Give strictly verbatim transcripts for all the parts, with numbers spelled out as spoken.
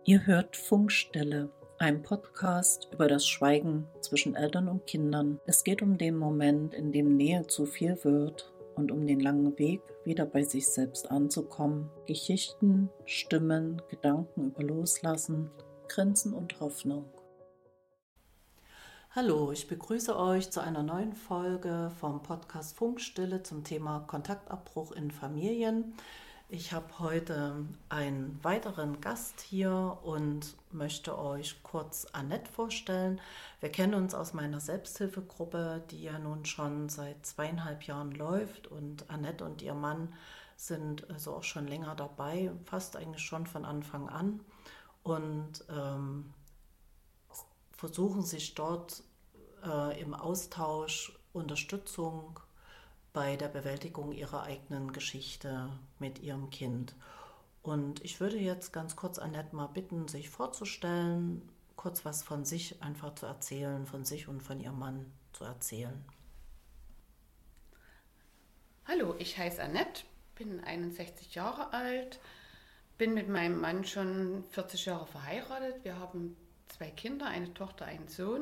Ihr hört Funkstille, ein Podcast über das Schweigen zwischen Eltern und Kindern. Es geht um den Moment, in dem Nähe zu viel wird und um den langen Weg, wieder bei sich selbst anzukommen. Geschichten, Stimmen, Gedanken über Loslassen, Grenzen und Hoffnung. Hallo, ich begrüße euch zu einer neuen Folge vom Podcast Funkstille zum Thema Kontaktabbruch in Familien. Ich habe heute einen weiteren Gast hier und möchte euch kurz Annette vorstellen. Wir kennen uns aus meiner Selbsthilfegruppe, die ja nun schon seit zweieinhalb Jahren läuft, und Annette und ihr Mann sind also auch schon länger dabei, fast eigentlich schon von Anfang an, und ähm, versuchen sich dort äh, im Austausch Unterstützung bei der Bewältigung ihrer eigenen Geschichte mit ihrem Kind. Und ich würde jetzt ganz kurz Annette mal bitten, sich vorzustellen, kurz was von sich einfach zu erzählen, von sich und von ihrem Mann zu erzählen. Hallo, ich heiße Annette, bin einundsechzig Jahre alt, bin mit meinem Mann schon vierzig Jahre verheiratet. Wir haben zwei Kinder, eine Tochter, einen Sohn.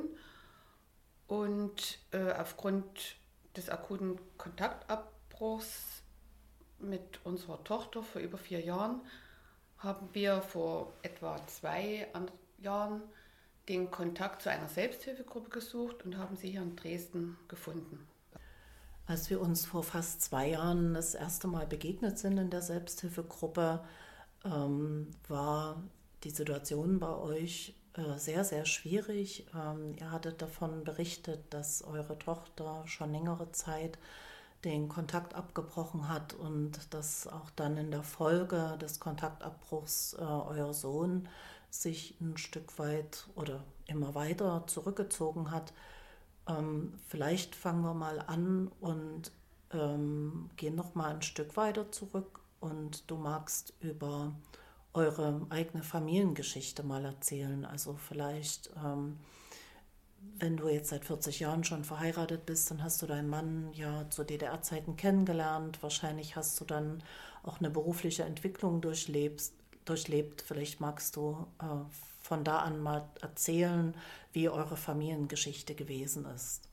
Und äh, aufgrund des akuten Kontaktabbruchs mit unserer Tochter vor über vier Jahren haben wir vor etwa zwei Jahren den Kontakt zu einer Selbsthilfegruppe gesucht und haben sie hier in Dresden gefunden. Als wir uns vor fast zwei Jahren das erste Mal begegnet sind in der Selbsthilfegruppe, ähm, war die Situation bei euch äh, sehr, sehr schwierig. Ähm, ihr hattet davon berichtet, dass eure Tochter schon längere Zeit den Kontakt abgebrochen hat und dass auch dann in der Folge des Kontaktabbruchs äh, euer Sohn sich ein Stück weit oder immer weiter zurückgezogen hat. Ähm, vielleicht fangen wir mal an und ähm, gehen noch mal ein Stück weiter zurück, und du magst über eure eigene Familiengeschichte mal erzählen. Also vielleicht, ähm, wenn du jetzt seit vierzig Jahren schon verheiratet bist, dann hast du deinen Mann ja zu D D R-Zeiten kennengelernt. Wahrscheinlich hast du dann auch eine berufliche Entwicklung durchlebt. durchlebt. Vielleicht magst du äh, von da an mal erzählen, wie eure Familiengeschichte gewesen ist.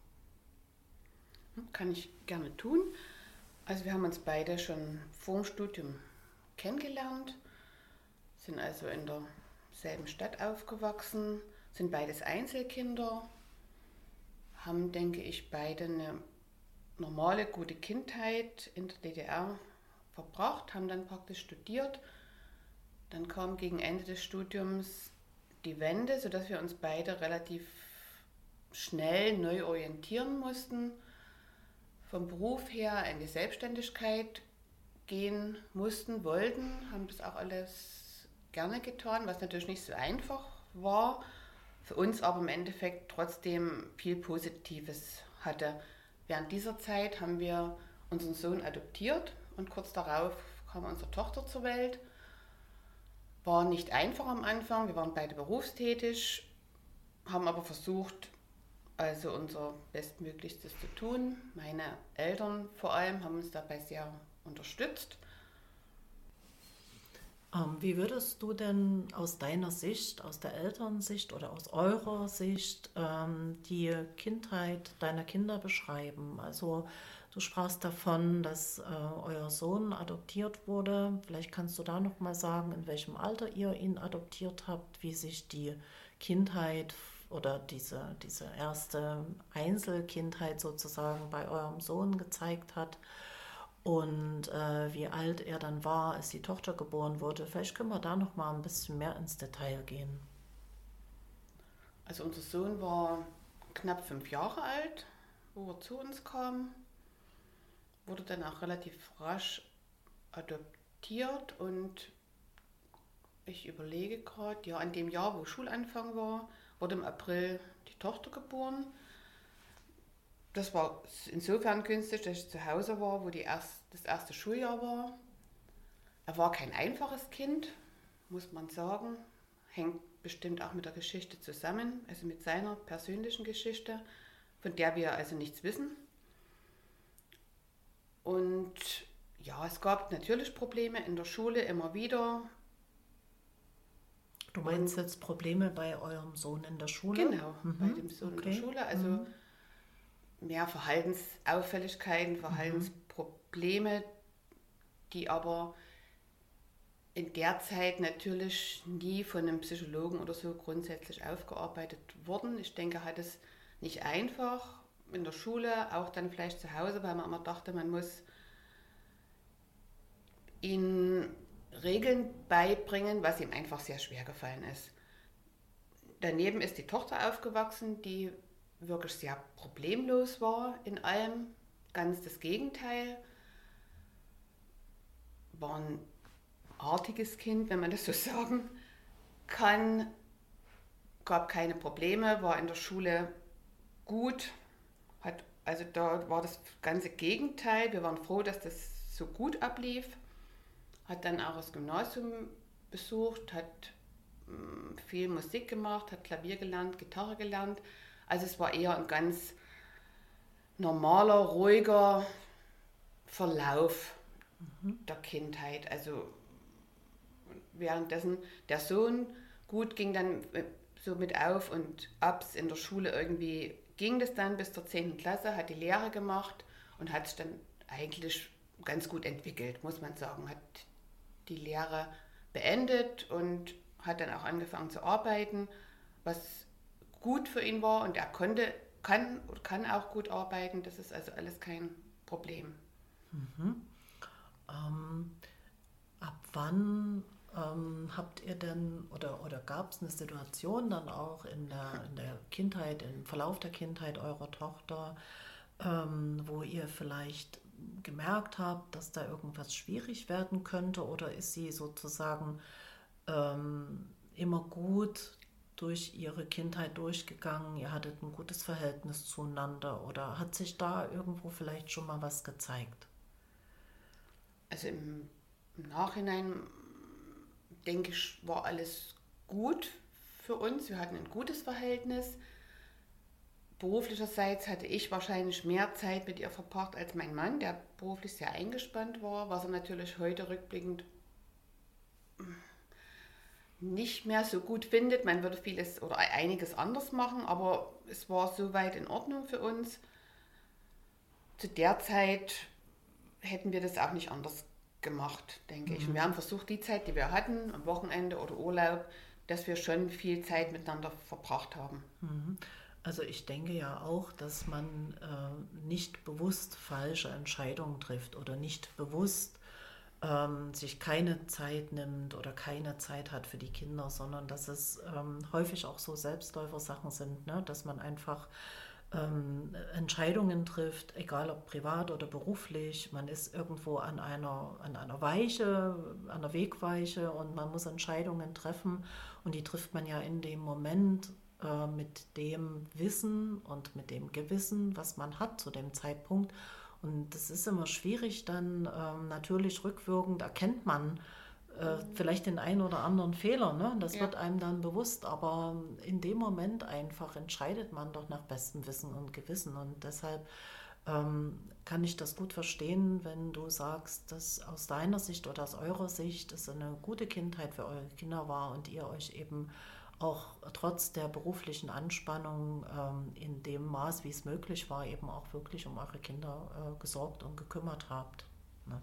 Kann ich gerne tun. Also wir haben uns beide schon vor dem Studium kennengelernt, sind also in derselben Stadt aufgewachsen, sind beides Einzelkinder, haben, denke ich, beide eine normale, gute Kindheit in der D D R verbracht, haben dann praktisch studiert. Dann kam gegen Ende des Studiums die Wende, sodass wir uns beide relativ schnell neu orientieren mussten, vom Beruf her in die Selbstständigkeit gehen mussten, wollten, haben das auch alles gerne getan, was natürlich nicht so einfach war, für uns aber im Endeffekt trotzdem viel Positives hatte. Während dieser Zeit haben wir unseren Sohn adoptiert und kurz darauf kam unsere Tochter zur Welt. War nicht einfach am Anfang, wir waren beide berufstätig, haben aber versucht, also unser Bestmöglichstes zu tun. Meine Eltern vor allem haben uns dabei sehr unterstützt. Ähm, wie würdest du denn aus deiner Sicht, aus der Elternsicht oder aus eurer Sicht ähm, die Kindheit deiner Kinder beschreiben? Also du sprachst davon, dass äh, euer Sohn adoptiert wurde. Vielleicht kannst du da noch mal sagen, in welchem Alter ihr ihn adoptiert habt, wie sich die Kindheit oder diese, diese erste Einzelkindheit sozusagen bei eurem Sohn gezeigt hat. Und äh, wie alt er dann war, als die Tochter geboren wurde. Vielleicht können wir da noch mal ein bisschen mehr ins Detail gehen. Also unser Sohn war knapp fünf Jahre alt, wo er zu uns kam, wurde dann auch relativ rasch adoptiert, und ich überlege gerade, ja, an dem Jahr, wo Schulanfang war, wurde im April die Tochter geboren. Das war insofern günstig, dass ich zu Hause war, wo die erst, das erste Schuljahr war. Er war kein einfaches Kind, muss man sagen. Hängt bestimmt auch mit der Geschichte zusammen, also mit seiner persönlichen Geschichte, von der wir also nichts wissen. Und ja, es gab natürlich Probleme in der Schule immer wieder. Du meinst und, jetzt Probleme bei eurem Sohn in der Schule? Genau, mhm. bei dem Sohn okay. in der Schule. Also mhm. mehr Verhaltensauffälligkeiten, Verhaltensprobleme, die aber in der Zeit natürlich nie von einem Psychologen oder so grundsätzlich aufgearbeitet wurden. Ich denke, er hat es nicht einfach in der Schule, auch dann vielleicht zu Hause, weil man immer dachte, man muss ihm Regeln beibringen, was ihm einfach sehr schwer gefallen ist. Daneben ist die Tochter aufgewachsen, die wirklich sehr problemlos war in allem, ganz das Gegenteil. War ein artiges Kind, wenn man das so sagen kann, gab keine Probleme, war in der Schule gut, hat, also da war das ganze Gegenteil. Wir waren froh, dass das so gut ablief, hat dann auch das Gymnasium besucht, hat mh, viel Musik gemacht, hat Klavier gelernt, Gitarre gelernt. Also es war eher ein ganz normaler, ruhiger Verlauf mhm. der Kindheit. Also währenddessen der Sohn gut ging dann so mit Auf und Abs in der Schule irgendwie, ging das dann bis zur zehnten Klasse, hat die Lehre gemacht und hat sich dann eigentlich ganz gut entwickelt, muss man sagen. Hat die Lehre beendet und hat dann auch angefangen zu arbeiten, was gut für ihn war und er konnte, kann und kann auch gut arbeiten. Das ist also alles kein Problem. Mhm. Ähm, ab wann ähm, habt ihr denn oder, oder gab es eine Situation dann auch in der, in der Kindheit, im Verlauf der Kindheit eurer Tochter, ähm, wo ihr vielleicht gemerkt habt, dass da irgendwas schwierig werden könnte, oder ist sie sozusagen ähm, immer gut durch ihre Kindheit durchgegangen, ihr hattet ein gutes Verhältnis zueinander, oder hat sich da irgendwo vielleicht schon mal was gezeigt? Also im, im Nachhinein denke ich, war alles gut für uns. Wir hatten ein gutes Verhältnis. Beruflicherseits hatte ich wahrscheinlich mehr Zeit mit ihr verbracht als mein Mann, der beruflich sehr eingespannt war, was er natürlich heute rückblickend nicht mehr so gut findet. Man würde vieles oder einiges anders machen, aber es war soweit in Ordnung für uns. Zu der Zeit hätten wir das auch nicht anders gemacht, denke mhm. ich. Und wir haben versucht, die Zeit, die wir hatten, am Wochenende oder Urlaub, dass wir schon viel Zeit miteinander verbracht haben. Mhm. Also ich denke ja auch, dass man äh, nicht bewusst falsche Entscheidungen trifft oder nicht bewusst ähm, sich keine Zeit nimmt oder keine Zeit hat für die Kinder, sondern dass es ähm, häufig auch so Selbstläufersachen sind, ne? Dass man einfach ähm, Entscheidungen trifft, egal ob privat oder beruflich. Man ist irgendwo an einer, an einer Weiche, an einer Wegweiche und man muss Entscheidungen treffen und die trifft man ja in dem Moment äh, mit dem Wissen und mit dem Gewissen, was man hat zu dem Zeitpunkt. Und das ist immer schwierig, dann ähm, natürlich rückwirkend erkennt man äh, vielleicht den einen oder anderen Fehler, ne? Das ja. wird einem dann bewusst, aber in dem Moment einfach entscheidet man doch nach bestem Wissen und Gewissen und deshalb ähm, kann ich das gut verstehen, wenn du sagst, dass aus deiner Sicht oder aus eurer Sicht es eine gute Kindheit für eure Kinder war und ihr euch eben auch trotz der beruflichen Anspannung ähm, in dem Maß, wie es möglich war, eben auch wirklich um eure Kinder äh, gesorgt und gekümmert habt. Ne?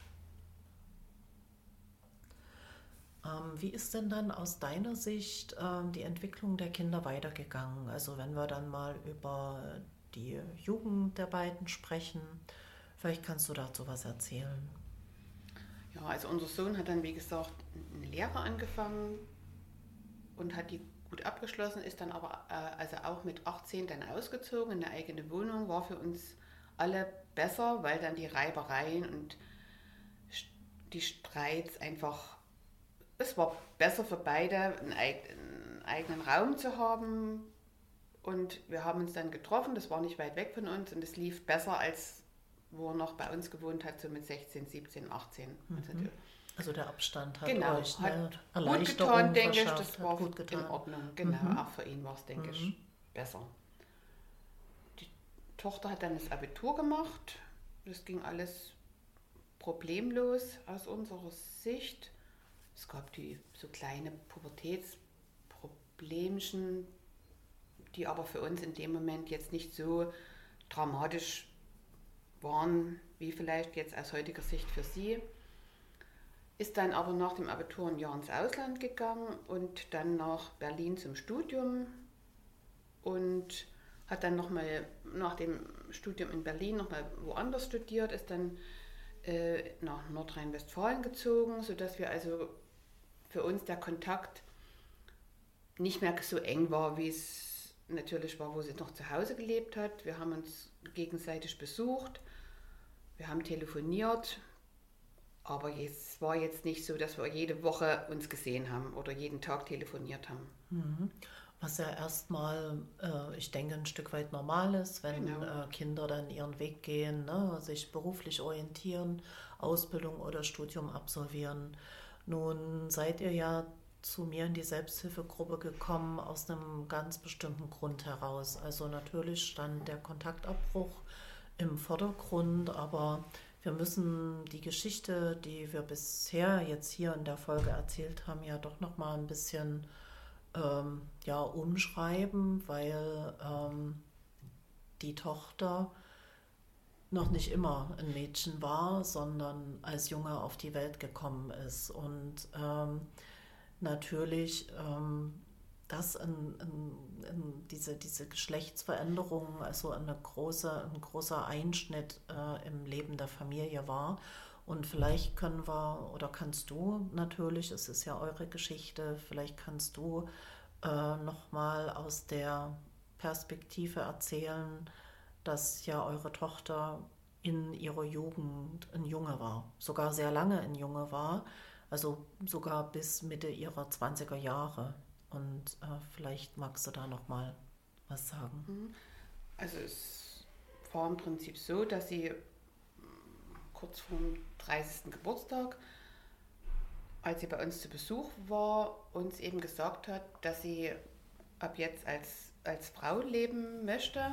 Ähm, wie ist denn dann aus deiner Sicht ähm, die Entwicklung der Kinder weitergegangen? Also wenn wir dann mal über die Jugend der beiden sprechen, vielleicht kannst du dazu was erzählen. Ja, also unser Sohn hat dann, wie gesagt, eine Lehre angefangen und hat die gut abgeschlossen, ist dann aber äh, also auch mit achtzehn dann ausgezogen in eine eigene Wohnung, war für uns alle besser, weil dann die Reibereien und die Streits einfach, es war besser für beide, einen, einen eigenen Raum zu haben und wir haben uns dann getroffen, das war nicht weit weg von uns und es lief besser, als wo er noch bei uns gewohnt hat, so mit sechzehn, siebzehn, achtzehn. Mhm. Also der Abstand hat genau, euch hat eine gut getan, denke ich, verschafft, das war gut getan. in Ordnung. Genau, mhm. auch für ihn war es, denke mhm. ich, besser. Die Tochter hat dann das Abitur gemacht, das ging alles problemlos aus unserer Sicht. Es gab die so kleine Pubertätsproblemchen, die aber für uns in dem Moment jetzt nicht so dramatisch waren, wie vielleicht jetzt aus heutiger Sicht für sie. Ist dann aber nach dem Abitur ein Jahr ins Ausland gegangen und dann nach Berlin zum Studium und hat dann nochmal nach dem Studium in Berlin nochmal woanders studiert, ist dann äh, nach Nordrhein-Westfalen gezogen, sodass wir also für uns der Kontakt nicht mehr so eng war, wie es natürlich war, wo sie noch zu Hause gelebt hat. Wir haben uns gegenseitig besucht, wir haben telefoniert, aber es war jetzt nicht so, dass wir jede Woche uns gesehen haben oder jeden Tag telefoniert haben. Mhm. Was ja erstmal, äh, ich denke, ein Stück weit normal ist, wenn Genau. äh, Kinder dann ihren Weg gehen, ne, sich beruflich orientieren, Ausbildung oder Studium absolvieren. Nun seid ihr ja zu mir in die Selbsthilfegruppe gekommen aus einem ganz bestimmten Grund heraus. Also natürlich stand der Kontaktabbruch im Vordergrund, aber wir müssen die Geschichte, die wir bisher jetzt hier in der Folge erzählt haben, ja doch noch mal ein bisschen ähm, ja, umschreiben, weil ähm, die Tochter noch nicht immer ein Mädchen war, sondern als Junge auf die Welt gekommen ist. Und ähm, natürlich ähm, das in, in, in diese, diese Geschlechtsveränderung, also eine große, ein großer Einschnitt äh, im Leben der Familie war. Und vielleicht können wir, oder kannst du natürlich, es ist ja eure Geschichte, vielleicht kannst du äh, nochmal aus der Perspektive erzählen, dass ja eure Tochter in ihrer Jugend ein Junge war, sogar sehr lange ein Junge war, also sogar bis Mitte ihrer zwanziger Jahre. Und äh, vielleicht magst du da nochmal was sagen. Also es war im Prinzip so, dass sie kurz vor dem dreißigsten Geburtstag, als sie bei uns zu Besuch war, uns eben gesagt hat, dass sie ab jetzt als, als Frau leben möchte.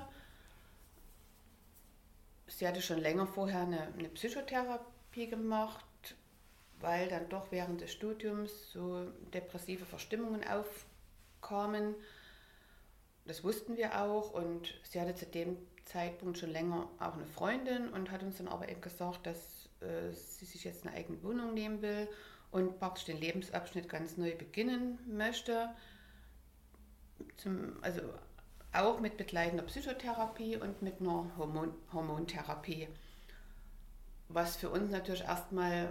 Sie hatte schon länger vorher eine, eine Psychotherapie gemacht, weil dann doch während des Studiums so depressive Verstimmungen aufkamen. Das wussten wir auch und sie hatte zu dem Zeitpunkt schon länger auch eine Freundin und hat uns dann aber eben gesagt, dass äh, sie sich jetzt eine eigene Wohnung nehmen will und praktisch den Lebensabschnitt ganz neu beginnen möchte. Zum, also auch mit begleitender Psychotherapie und mit einer Hormon Hormontherapie. Was für uns natürlich erstmal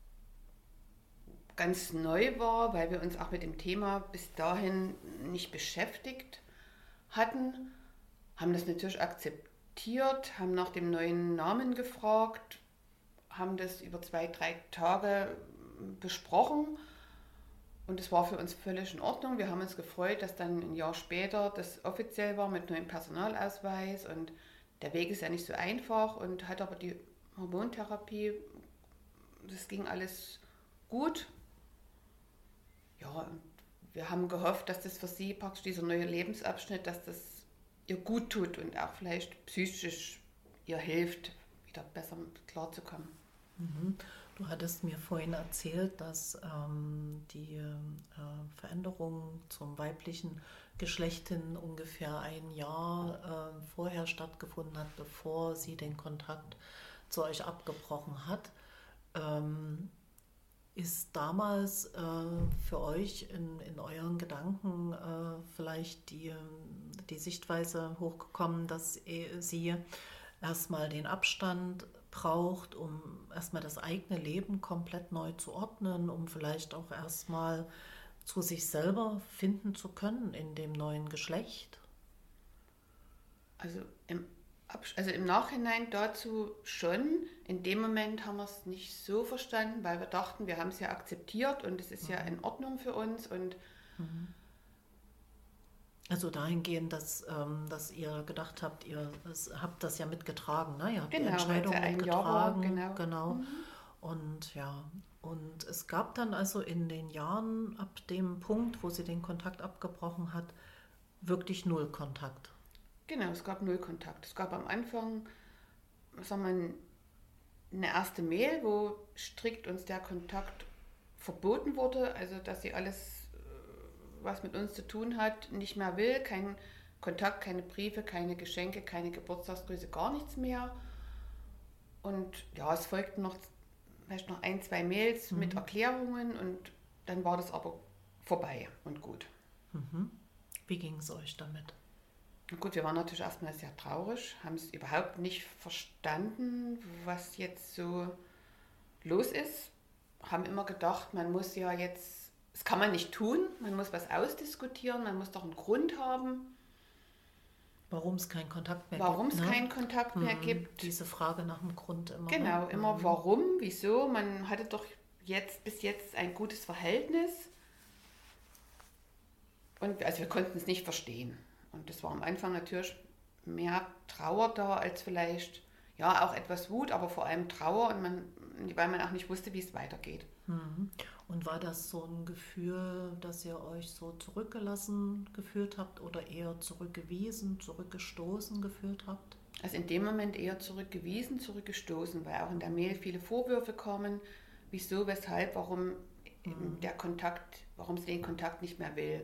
ganz neu war, weil wir uns auch mit dem Thema bis dahin nicht beschäftigt hatten, haben das natürlich akzeptiert, haben nach dem neuen Namen gefragt, haben das über zwei, drei Tage besprochen und es war für uns völlig in Ordnung. Wir haben uns gefreut, dass dann ein Jahr später das offiziell war mit neuem Personalausweis und der Weg ist ja nicht so einfach und hat aber die Hormontherapie, das ging alles gut. Ja, wir haben gehofft, dass das für sie praktisch dieser neue Lebensabschnitt, dass das ihr gut tut und auch vielleicht psychisch ihr hilft, wieder besser klarzukommen. Mhm. Du hattest mir vorhin erzählt, dass ähm, die äh, Veränderung zum weiblichen Geschlecht hin ungefähr ein Jahr äh, vorher stattgefunden hat, bevor sie den Kontakt zu euch abgebrochen hat. Ähm, Ist damals äh, für euch in, in euren Gedanken äh, vielleicht die, die Sichtweise hochgekommen, dass sie erstmal den Abstand braucht, um erstmal das eigene Leben komplett neu zu ordnen, um vielleicht auch erstmal zu sich selber finden zu können in dem neuen Geschlecht? Also im Also im Nachhinein dazu schon. In dem Moment haben wir es nicht so verstanden, weil wir dachten, wir haben es ja akzeptiert und es ist mhm. ja in Ordnung für uns. Und also dahingehend, dass, ähm, dass ihr gedacht habt, ihr es, habt das ja mitgetragen, ne? Ihr habt genau, die Entscheidung ein mitgetragen. Jahr war, genau. genau. Mhm. Und ja, und es gab dann also in den Jahren ab dem Punkt, wo sie den Kontakt abgebrochen hat, wirklich null Kontakt. Genau, es gab null Kontakt. Es gab am Anfang, sagen wir, eine erste Mail, wo strikt uns der Kontakt verboten wurde, also dass sie alles, was mit uns zu tun hat, nicht mehr will, kein Kontakt, keine Briefe, keine Geschenke, keine Geburtstagsgrüße, gar nichts mehr. Und ja, es folgten noch vielleicht noch ein, zwei Mails mhm. mit Erklärungen und dann war das aber vorbei und gut. Mhm. Wie ging es euch damit? Gut, wir waren natürlich erstmal sehr traurig, haben es überhaupt nicht verstanden, was jetzt so los ist. Haben immer gedacht, man muss ja jetzt, das kann man nicht tun, man muss was ausdiskutieren, man muss doch einen Grund haben. Warum es keinen Kontakt mehr warum gibt. Warum es ne? keinen Kontakt mehr hm, gibt. Diese Frage nach dem Grund immer. Genau, ne? immer hm. warum, wieso. Man hatte doch jetzt bis jetzt ein gutes Verhältnis. Und also wir konnten es nicht verstehen. Und das war am Anfang natürlich mehr Trauer da als vielleicht, ja, auch etwas Wut, aber vor allem Trauer, und man, weil man auch nicht wusste, wie es weitergeht. Mhm. Und war das so ein Gefühl, dass ihr euch so zurückgelassen gefühlt habt oder eher zurückgewiesen, zurückgestoßen gefühlt habt? Also in dem Moment eher zurückgewiesen, zurückgestoßen, weil auch in der Mail viele Vorwürfe kommen, wieso, weshalb, warum mhm. der Kontakt, warum sie den Kontakt nicht mehr will.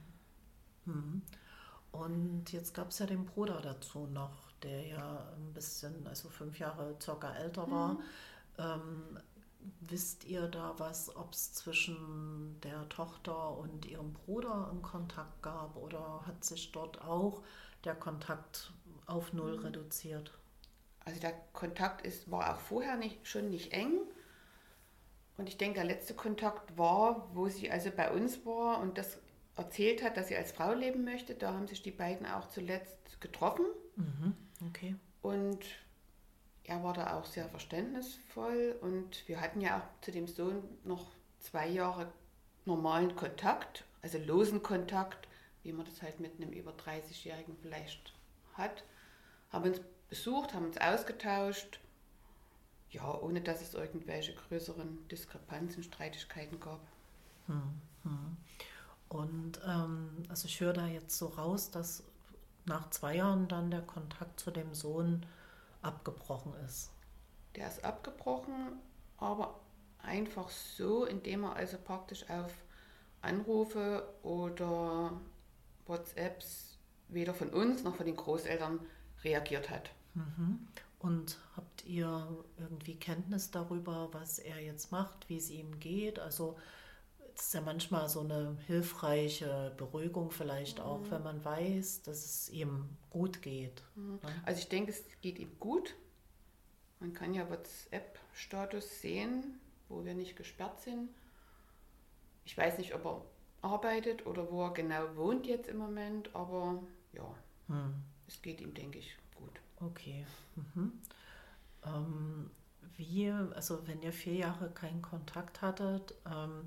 Mhm. Und jetzt gab es ja den Bruder dazu noch, der ja ein bisschen, also fünf Jahre circa älter war. Mhm. Ähm, wisst ihr da was, ob es zwischen der Tochter und ihrem Bruder einen Kontakt gab oder hat sich dort auch der Kontakt auf null mhm. reduziert? Also der Kontakt ist, war auch vorher nicht, schon nicht eng. Und ich denke, der letzte Kontakt war, wo sie also bei uns war und das erzählt hat, dass sie als Frau leben möchte. Da haben sich die beiden auch zuletzt getroffen. Mhm. Okay. Und er war da auch sehr verständnisvoll. Und wir hatten ja auch zu dem Sohn noch zwei Jahre normalen Kontakt, also losen Kontakt, wie man das halt mit einem über dreißigjährigen vielleicht hat. Haben uns besucht, haben uns ausgetauscht. Ja, ohne dass es irgendwelche größeren Diskrepanzen, Streitigkeiten gab. Hm, hm. Und ähm, also ich höre da jetzt so raus, dass nach zwei Jahren dann der Kontakt zu dem Sohn abgebrochen ist. Der ist abgebrochen, aber einfach so, indem er also praktisch auf Anrufe oder WhatsApps weder von uns noch von den Großeltern reagiert hat. Mhm. Und habt ihr irgendwie Kenntnis darüber, was er jetzt macht, wie es ihm geht? Also es ist ja manchmal so eine hilfreiche Beruhigung vielleicht auch, mhm. wenn man weiß, dass es ihm gut geht. Mhm. Also ich denke, es geht ihm gut. Man kann ja WhatsApp-Status sehen, wo wir nicht gesperrt sind. Ich weiß nicht, ob er arbeitet oder wo er genau wohnt jetzt im Moment, aber ja, mhm. es geht ihm, denke ich, gut. Okay. Mhm. Ähm, wie, also wenn ihr vier Jahre keinen Kontakt hattet, ähm,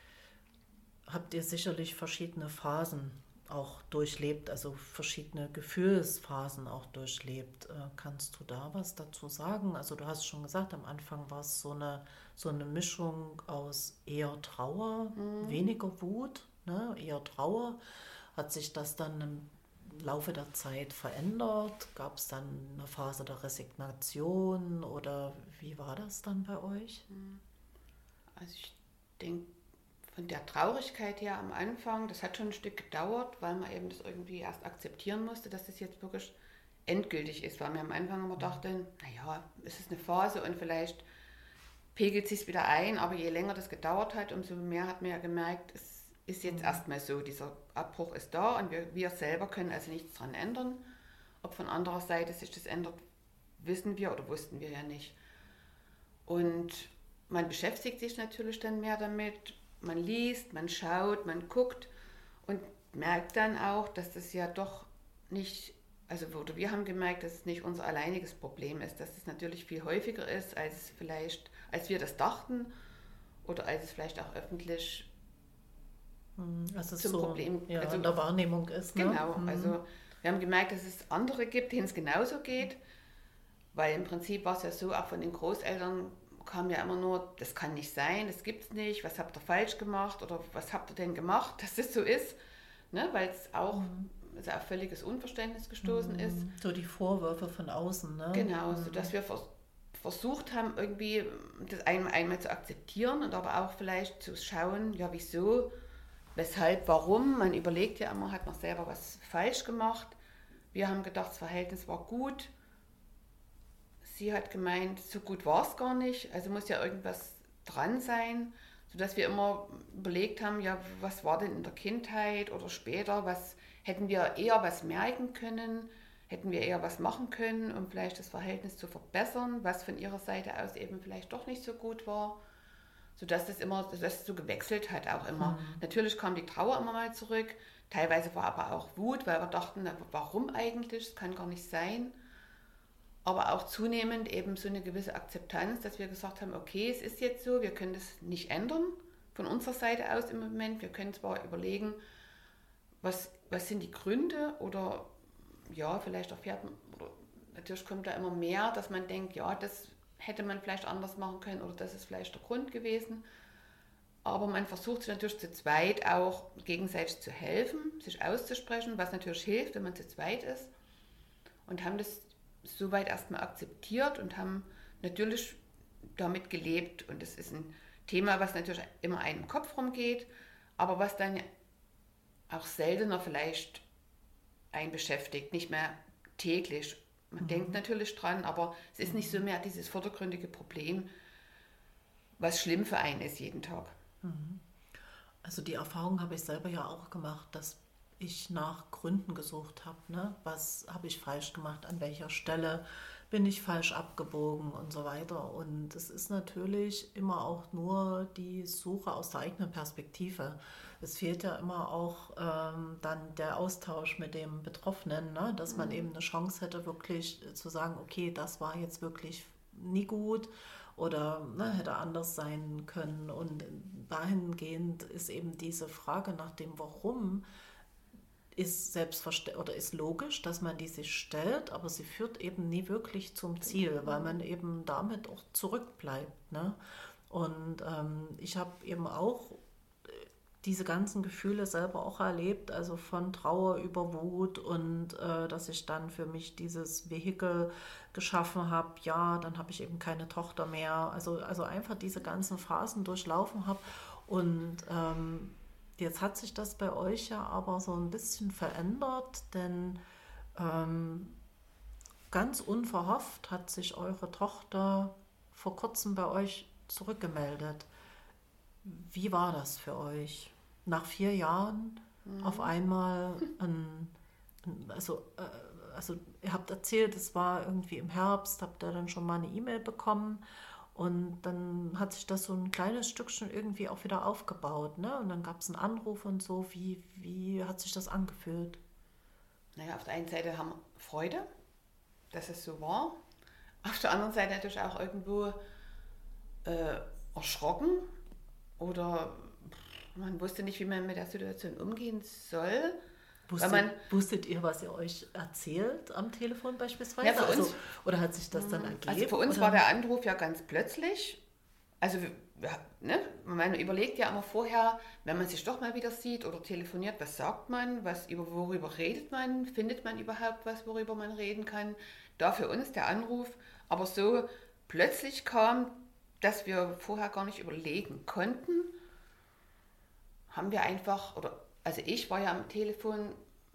habt ihr sicherlich verschiedene Phasen auch durchlebt, also verschiedene Gefühlsphasen auch durchlebt. Äh, kannst du da was dazu sagen? Also du hast schon gesagt, am Anfang war es so eine, so eine Mischung aus eher Trauer, mhm. weniger Wut, ne, eher Trauer. Hat sich das dann im Laufe der Zeit verändert? Gab es dann eine Phase der Resignation oder wie war das dann bei euch? Also ich denke, von der Traurigkeit her am Anfang, das hat schon ein Stück gedauert, weil man eben das irgendwie erst akzeptieren musste, dass das jetzt wirklich endgültig ist, weil wir am Anfang immer dachten, naja, es ist eine Phase und vielleicht pegelt es sich wieder ein, aber je länger das gedauert hat, umso mehr hat man ja gemerkt, es ist jetzt mhm. erstmal so, dieser Abbruch ist da und wir, wir selber können also nichts daran ändern. Ob von anderer Seite sich das ändert, wissen wir oder wussten wir ja nicht. Und man beschäftigt sich natürlich dann mehr damit, man liest, man schaut, man guckt und merkt dann auch, dass das ja doch nicht, also oder wir haben gemerkt, dass es nicht unser alleiniges Problem ist, dass es natürlich viel häufiger ist, als es vielleicht, als wir das dachten oder als es vielleicht auch öffentlich also zum so, Problem ja, also, in der Wahrnehmung ist. Ne? Genau, Mhm. also wir haben gemerkt, dass es andere gibt, denen es genauso geht, weil im Prinzip war es ja so, auch von den Großeltern kam ja immer nur, das kann nicht sein, das gibt es nicht, was habt ihr falsch gemacht oder was habt ihr denn gemacht, dass das so ist, ne? Weil es auch mhm. also auf völliges Unverständnis gestoßen mhm. ist. So die Vorwürfe von außen, ne? Genau, mhm. sodass wir vers- versucht haben, irgendwie das einmal, einmal zu akzeptieren und aber auch vielleicht zu schauen, ja wieso, weshalb, warum. Man überlegt ja immer, hat man selber was falsch gemacht. Wir haben gedacht, das Verhältnis war gut. Sie hat gemeint, so gut war es gar nicht, also muss ja irgendwas dran sein, sodass wir immer überlegt haben, ja, was war denn in der Kindheit oder später, was hätten wir eher was merken können, hätten wir eher was machen können, um vielleicht das Verhältnis zu verbessern, was von ihrer Seite aus eben vielleicht doch nicht so gut war, sodass das immer, dass das so gewechselt hat auch immer. Mhm. Natürlich kam die Trauer immer mal zurück, teilweise war aber auch Wut, weil wir dachten, na, warum eigentlich, das kann gar nicht sein. Aber auch zunehmend eben so eine gewisse Akzeptanz, dass wir gesagt haben, okay, es ist jetzt so, wir können das nicht ändern von unserer Seite aus im Moment. Wir können zwar überlegen, was, was sind die Gründe oder ja, vielleicht erfährt man, oder natürlich kommt da immer mehr, dass man denkt, ja, das hätte man vielleicht anders machen können oder das ist vielleicht der Grund gewesen. Aber man versucht sich natürlich zu zweit auch gegenseitig zu helfen, sich auszusprechen, was natürlich hilft, wenn man zu zweit ist. Und haben das soweit erstmal akzeptiert und haben natürlich damit gelebt. Und das ist ein Thema, was natürlich immer einem im Kopf rumgeht, aber was dann auch seltener vielleicht einen beschäftigt, nicht mehr täglich. Man mhm. denkt natürlich dran, aber es ist nicht so mehr dieses vordergründige Problem, was schlimm für einen ist jeden Tag. Also die Erfahrung habe ich selber ja auch gemacht, dass ich nach Gründen gesucht habe, ne? Was habe ich falsch gemacht, an welcher Stelle bin ich falsch abgebogen und so weiter. Und es ist natürlich immer auch nur die Suche aus der eigenen Perspektive. Es fehlt ja immer auch ähm, dann der Austausch mit dem Betroffenen, ne? Dass man eben eine Chance hätte, wirklich zu sagen, okay, das war jetzt wirklich nie gut oder ne, hätte anders sein können. Und dahingehend ist eben diese Frage nach dem Warum ist selbstverständlich oder ist logisch, dass man die sich stellt, aber sie führt eben nie wirklich zum Ziel, weil man eben damit auch zurückbleibt. Ne? Und ähm, ich habe eben auch diese ganzen Gefühle selber auch erlebt, also von Trauer über Wut und äh, dass ich dann für mich dieses Vehikel geschaffen habe, ja, dann habe ich eben keine Tochter mehr, also, also einfach diese ganzen Phasen durchlaufen habe und ähm, jetzt hat sich das bei euch ja aber so ein bisschen verändert, denn ähm, ganz unverhofft hat sich eure Tochter vor kurzem bei euch zurückgemeldet. Wie war das für euch? Nach vier Jahren mhm. auf einmal, ein, ein, also, äh, also ihr habt erzählt, es war irgendwie im Herbst, habt ihr dann schon mal eine E-Mail bekommen und dann hat sich das so ein kleines Stückchen irgendwie auch wieder aufgebaut, ne? Und dann gab es einen Anruf und so. Wie, wie hat sich das angefühlt? Naja, auf der einen Seite haben wir Freude, dass es so war. Auf der anderen Seite natürlich auch irgendwo äh, erschrocken oder man wusste nicht, wie man mit der Situation umgehen soll. Wusstet, man, wusstet ihr, was ihr euch erzählt am Telefon beispielsweise? Ja, für also, uns, oder hat sich das dann ergeben? Also für uns oder? war der Anruf ja ganz plötzlich. Also ja, ne, man überlegt ja immer vorher, wenn man sich doch mal wieder sieht oder telefoniert, was sagt man, was, über, worüber redet man, findet man überhaupt was, worüber man reden kann. Da für uns der Anruf, aber so plötzlich kam, dass wir vorher gar nicht überlegen konnten, haben wir einfach, oder also ich war ja am Telefon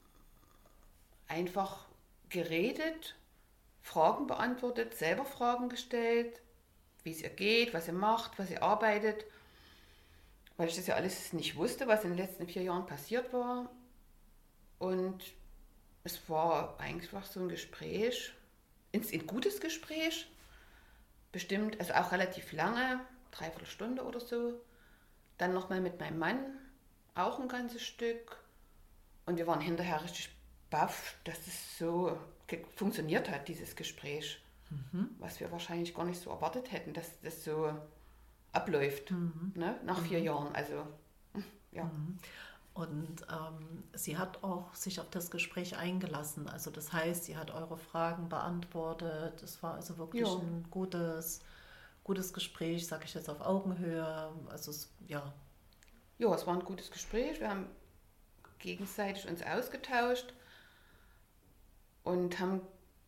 einfach geredet, Fragen beantwortet, selber Fragen gestellt, wie es ihr geht, was ihr macht, was ihr arbeitet, weil ich das ja alles nicht wusste, was in den letzten vier Jahren passiert war. Und es war einfach so ein Gespräch, ein, ein gutes Gespräch, bestimmt, also auch relativ lange, dreiviertel Stunde oder so. Dann nochmal mit meinem Mann, auch ein ganzes Stück. Und wir waren hinterher richtig baff, dass es so funktioniert hat, dieses Gespräch. Mhm. Was wir wahrscheinlich gar nicht so erwartet hätten, dass das so abläuft, mhm. ne? Nach mhm. vier Jahren. Also, ja. Mhm. Und ähm, sie hat auch sich auf das Gespräch eingelassen. Also das heißt, sie hat eure Fragen beantwortet. Es war also wirklich ja. ein gutes, gutes Gespräch, sage ich jetzt auf Augenhöhe. Also es, ja. Ja, es war ein gutes Gespräch. Wir haben gegenseitig uns ausgetauscht und haben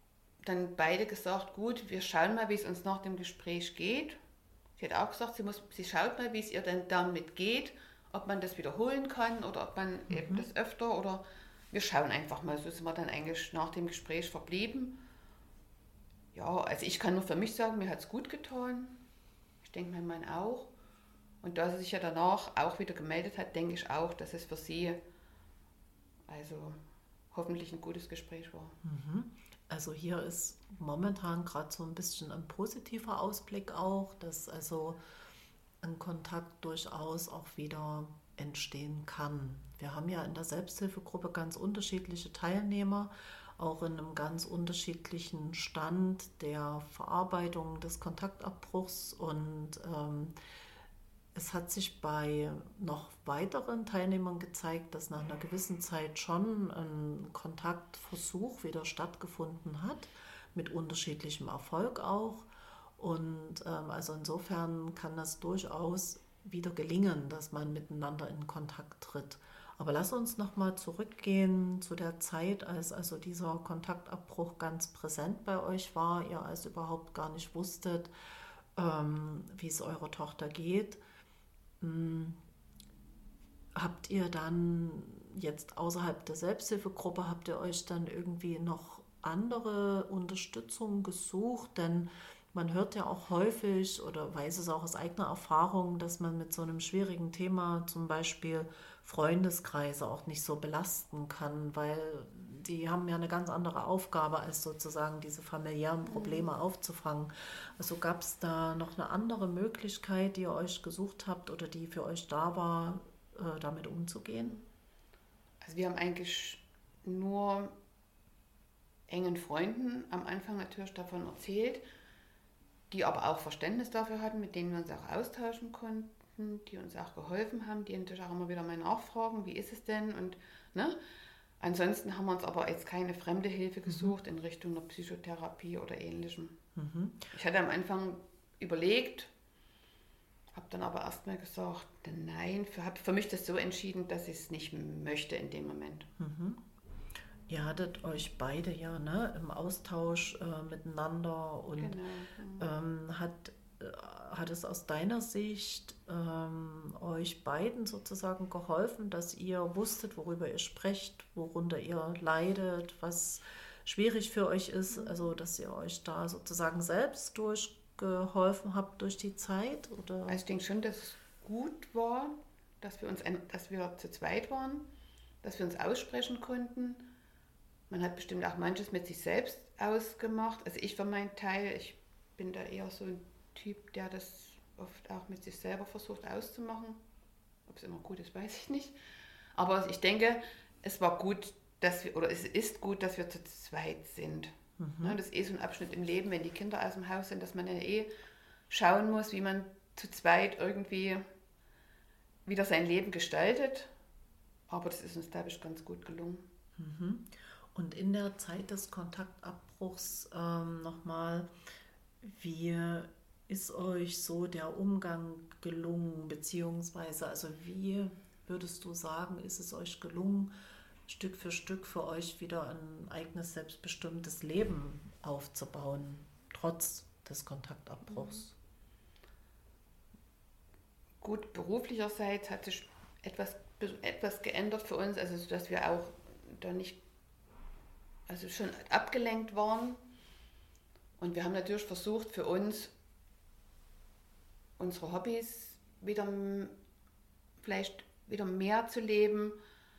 dann beide gesagt, gut, wir schauen mal, wie es uns nach dem Gespräch geht. Sie hat auch gesagt, sie, muss, sie schaut mal, wie es ihr dann damit geht, ob man das wiederholen kann oder ob man mhm. eben das öfter oder wir schauen einfach mal. So sind wir dann eigentlich nach dem Gespräch verblieben. Ja, also ich kann nur für mich sagen, mir hat es gut getan. Ich denke, mein Mann auch. Und da sie sich ja danach auch wieder gemeldet hat, denke ich auch, dass es für sie also hoffentlich ein gutes Gespräch war. Also hier ist momentan gerade so ein bisschen ein positiver Ausblick auch, dass also ein Kontakt durchaus auch wieder entstehen kann. Wir haben ja in der Selbsthilfegruppe ganz unterschiedliche Teilnehmer, auch in einem ganz unterschiedlichen Stand der Verarbeitung des Kontaktabbruchs und ähm, es hat sich bei noch weiteren Teilnehmern gezeigt, dass nach einer gewissen Zeit schon ein Kontaktversuch wieder stattgefunden hat, mit unterschiedlichem Erfolg auch. Und ähm, also insofern kann das durchaus wieder gelingen, dass man miteinander in Kontakt tritt. Aber lass uns nochmal zurückgehen zu der Zeit, als also dieser Kontaktabbruch ganz präsent bei euch war, ihr also überhaupt gar nicht wusstet, ähm, wie es eurer Tochter geht. Habt ihr dann jetzt außerhalb der Selbsthilfegruppe, habt ihr euch dann irgendwie noch andere Unterstützung gesucht? Denn man hört ja auch häufig oder weiß es auch aus eigener Erfahrung, dass man mit so einem schwierigen Thema zum Beispiel Freundeskreise auch nicht so belasten kann, weil die haben ja eine ganz andere Aufgabe, als sozusagen diese familiären Probleme mhm. aufzufangen. Also gab es da noch eine andere Möglichkeit, die ihr euch gesucht habt oder die für euch da war, äh, damit umzugehen? Also wir haben eigentlich nur engen Freunden am Anfang natürlich davon erzählt, die aber auch Verständnis dafür hatten, mit denen wir uns auch austauschen konnten, die uns auch geholfen haben, die natürlich auch immer wieder mal nachfragen, wie ist es denn und ne? Ansonsten haben wir uns aber jetzt keine fremde Hilfe gesucht mhm. in Richtung der Psychotherapie oder Ähnlichem. Mhm. Ich hatte am Anfang überlegt, habe dann aber erstmal gesagt, nein, für, habe für mich das so entschieden, dass ich es nicht möchte in dem Moment. Mhm. Ihr hattet euch beide ja ne, im Austausch äh, miteinander und genau. ähm, hat, äh, hat es aus deiner Sicht ähm, euch beiden sozusagen geholfen, dass ihr wusstet, worüber ihr sprecht, worunter ihr leidet, was schwierig für euch ist, also dass ihr euch da sozusagen selbst durchgeholfen habt durch die Zeit? Oder? Also ich denke schon, dass es gut war, dass wir, uns, dass wir zu zweit waren, dass wir uns aussprechen konnten. Man hat bestimmt auch manches mit sich selbst ausgemacht. Also ich für meinen Teil, ich bin da eher so ein Typ, der das oft auch mit sich selber versucht auszumachen. Ob es immer gut ist, weiß ich nicht. Aber ich denke, es war gut, dass wir, oder es ist gut, dass wir zu zweit sind. Mhm. Ja, das ist eh so ein Abschnitt im Leben, wenn die Kinder aus dem Haus sind, dass man ja eh schauen muss, wie man zu zweit irgendwie wieder sein Leben gestaltet. Aber das ist uns, glaube ich, ganz gut gelungen. Mhm. Und in der Zeit des Kontaktabbruchs ähm, nochmal, wie ist euch so der Umgang gelungen, beziehungsweise also wie würdest du sagen, ist es euch gelungen, Stück für Stück für euch wieder ein eigenes, selbstbestimmtes Leben aufzubauen, trotz des Kontaktabbruchs? Gut, beruflicherseits hat sich etwas, etwas geändert für uns, also dass wir auch da nicht also schon abgelenkt waren. Und wir haben natürlich versucht, für uns unsere Hobbys wieder vielleicht wieder mehr zu leben.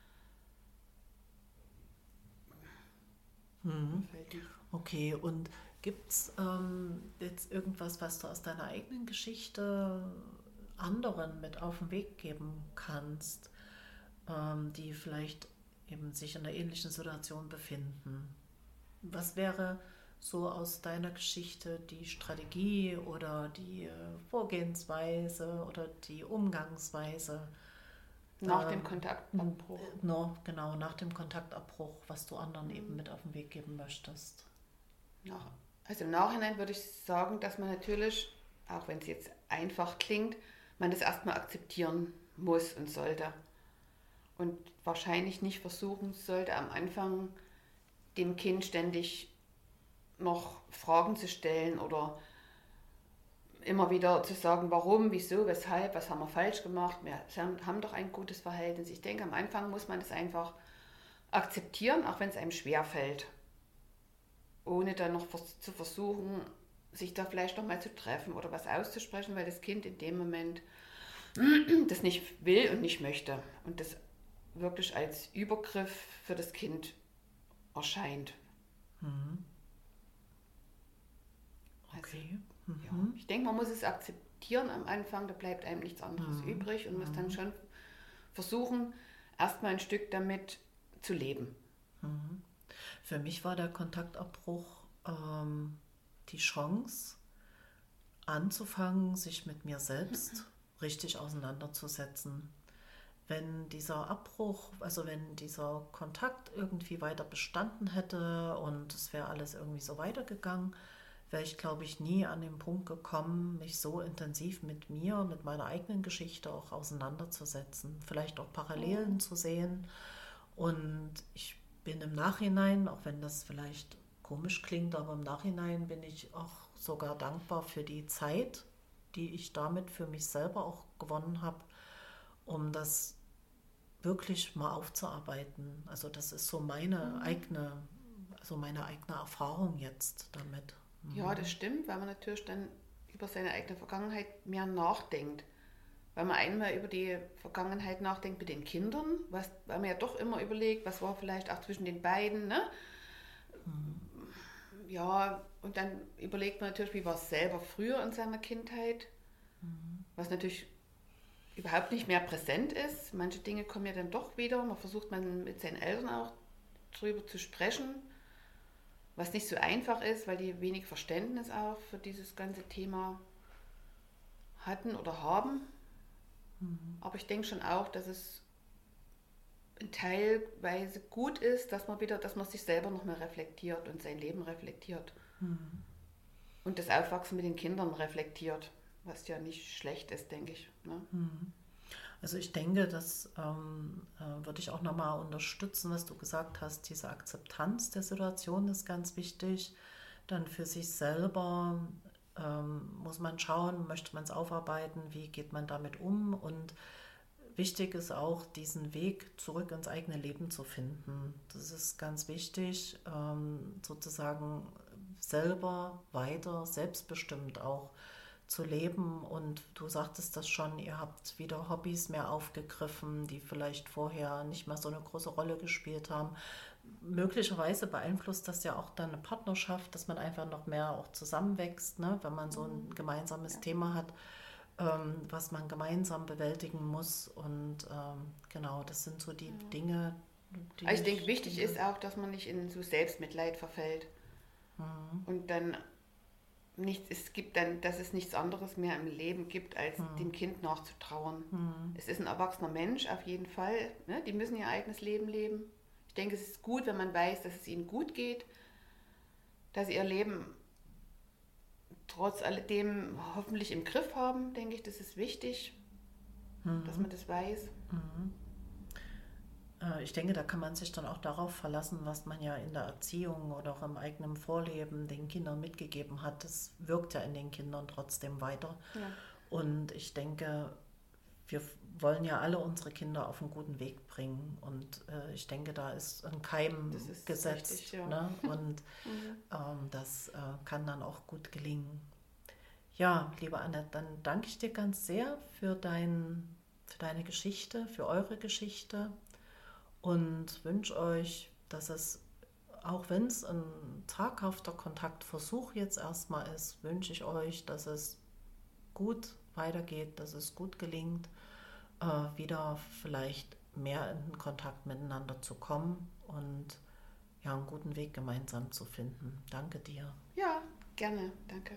Mhm. Okay, und gibt es ähm, jetzt irgendwas, was du aus deiner eigenen Geschichte anderen mit auf den Weg geben kannst, ähm, die vielleicht eben sich in einer ähnlichen Situation befinden? Was wäre so aus deiner Geschichte die Strategie oder die Vorgehensweise oder die Umgangsweise nach ähm, dem Kontaktabbruch? No, genau, nach dem Kontaktabbruch, was du anderen eben mit auf den Weg geben möchtest. Nach, also im Nachhinein würde ich sagen, dass man natürlich, auch wenn es jetzt einfach klingt, man das erstmal akzeptieren muss und sollte. Und wahrscheinlich nicht versuchen sollte, am Anfang dem Kind ständig noch Fragen zu stellen oder immer wieder zu sagen, warum, wieso, weshalb, was haben wir falsch gemacht. Wir haben doch ein gutes Verhältnis. Ich denke, am Anfang muss man das einfach akzeptieren, auch wenn es einem schwerfällt. Ohne dann noch zu versuchen, sich da vielleicht noch mal zu treffen oder was auszusprechen, weil das Kind in dem Moment das nicht will und nicht möchte. Und das wirklich als Übergriff für das Kind erscheint. Mhm. Okay. Also, ja, ich denke, man muss es akzeptieren am Anfang, da bleibt einem nichts anderes Mhm. übrig und Mhm. muss dann schon versuchen, erstmal ein Stück damit zu leben. Mhm. Für mich war der Kontaktabbruch ähm, die Chance, anzufangen, sich mit mir selbst richtig auseinanderzusetzen. Wenn dieser Abbruch, also wenn dieser Kontakt irgendwie weiter bestanden hätte und es wäre alles irgendwie so weitergegangen, wäre ich, glaube ich, nie an den Punkt gekommen, mich so intensiv mit mir, mit meiner eigenen Geschichte auch auseinanderzusetzen, vielleicht auch Parallelen zu sehen. Und ich bin im Nachhinein, auch wenn das vielleicht komisch klingt, aber im Nachhinein bin ich auch sogar dankbar für die Zeit, die ich damit für mich selber auch gewonnen habe, um das wirklich mal aufzuarbeiten. Also das ist so meine eigene, also meine eigene Erfahrung jetzt damit. Ja, das stimmt, weil man natürlich dann über seine eigene Vergangenheit mehr nachdenkt. Weil man einmal über die Vergangenheit nachdenkt mit den Kindern, was, weil man ja doch immer überlegt, was war vielleicht auch zwischen den beiden, ne? Mhm. Ja, und dann überlegt man natürlich, wie war es selber früher in seiner Kindheit, mhm. was natürlich überhaupt nicht mehr präsent ist. Manche Dinge kommen ja dann doch wieder, man versucht man mit seinen Eltern auch drüber zu sprechen, was nicht so einfach ist, weil die wenig Verständnis auch für dieses ganze Thema hatten oder haben. Mhm. Aber ich denke schon auch, dass es in Teilweise gut ist, dass man wieder, dass man sich selber noch mal reflektiert und sein Leben reflektiert. Mhm. Und das Aufwachsen mit den Kindern reflektiert, was ja nicht schlecht ist, denke ich. Ne? Mhm. Also ich denke, das ähm, äh, würde ich auch nochmal unterstützen, was du gesagt hast. Diese Akzeptanz der Situation ist ganz wichtig. Dann für sich selber ähm, muss man schauen, möchte man es aufarbeiten, wie geht man damit um. Und wichtig ist auch, diesen Weg zurück ins eigene Leben zu finden. Das ist ganz wichtig, ähm, sozusagen selber weiter, selbstbestimmt auch zu leben. Und du sagtest das schon, ihr habt wieder Hobbys mehr aufgegriffen, die vielleicht vorher nicht mehr so eine große Rolle gespielt haben. Möglicherweise beeinflusst das ja auch dann eine Partnerschaft, dass man einfach noch mehr auch zusammenwächst, ne? Wenn man so ein gemeinsames ja. Thema hat, ähm, was man gemeinsam bewältigen muss. Und ähm, genau, das sind so die ja. Dinge, die also ich denke, wichtig denke, ist auch, dass man nicht in so Selbstmitleid verfällt. Mhm. Und dann Nichts, es gibt dann, dass es nichts anderes mehr im Leben gibt, als hm. dem Kind nachzutrauern. Hm. Es ist ein erwachsener Mensch, auf jeden Fall. Ne? Die müssen ihr eigenes Leben leben. Ich denke, es ist gut, wenn man weiß, dass es ihnen gut geht, dass sie ihr Leben trotz alledem hoffentlich im Griff haben, denke ich, das ist wichtig, hm. dass man das weiß. Hm. Ich denke, da kann man sich dann auch darauf verlassen, was man ja in der Erziehung oder auch im eigenen Vorleben den Kindern mitgegeben hat. Das wirkt ja in den Kindern trotzdem weiter. Ja. Und ich denke, wir wollen ja alle unsere Kinder auf einen guten Weg bringen. Und äh, ich denke, da ist ein Keim ist gesetzt. Richtig, ja. Ne? Und mhm. ähm, das äh, kann dann auch gut gelingen. Ja, liebe Annette, dann danke ich dir ganz sehr für, dein, für deine Geschichte, für eure Geschichte. Und wünsche euch, dass es, auch wenn es ein zaghafter Kontaktversuch jetzt erstmal ist, wünsche ich euch, dass es gut weitergeht, dass es gut gelingt, äh, wieder vielleicht mehr in Kontakt miteinander zu kommen und ja, einen guten Weg gemeinsam zu finden. Danke dir. Ja, gerne. Danke.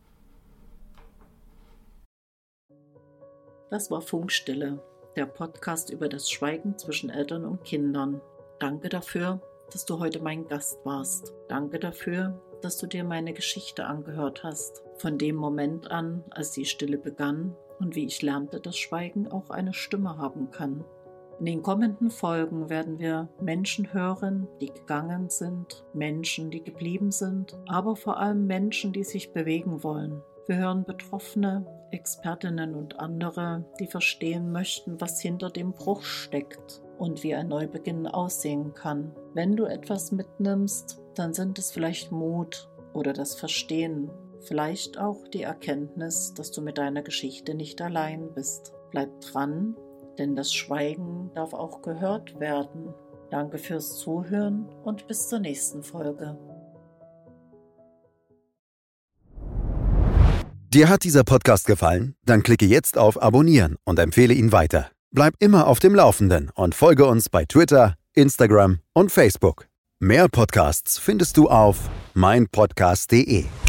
Das war Funkstille, der Podcast über das Schweigen zwischen Eltern und Kindern. Danke dafür, dass du heute mein Gast warst. Danke dafür, dass du dir meine Geschichte angehört hast. Von dem Moment an, als die Stille begann und wie ich lernte, dass Schweigen auch eine Stimme haben kann. In den kommenden Folgen werden wir Menschen hören, die gegangen sind, Menschen, die geblieben sind, aber vor allem Menschen, die sich bewegen wollen. Wir hören Betroffene, Expertinnen und andere, die verstehen möchten, was hinter dem Bruch steckt und wie ein Neubeginn aussehen kann. Wenn du etwas mitnimmst, dann sind es vielleicht Mut oder das Verstehen, vielleicht auch die Erkenntnis, dass du mit deiner Geschichte nicht allein bist. Bleib dran, denn das Schweigen darf auch gehört werden. Danke fürs Zuhören und bis zur nächsten Folge. Dir hat dieser Podcast gefallen? Dann klicke jetzt auf Abonnieren und empfehle ihn weiter. Bleib immer auf dem Laufenden und folge uns bei Twitter, Instagram und Facebook. Mehr Podcasts findest du auf mein podcast punkt de.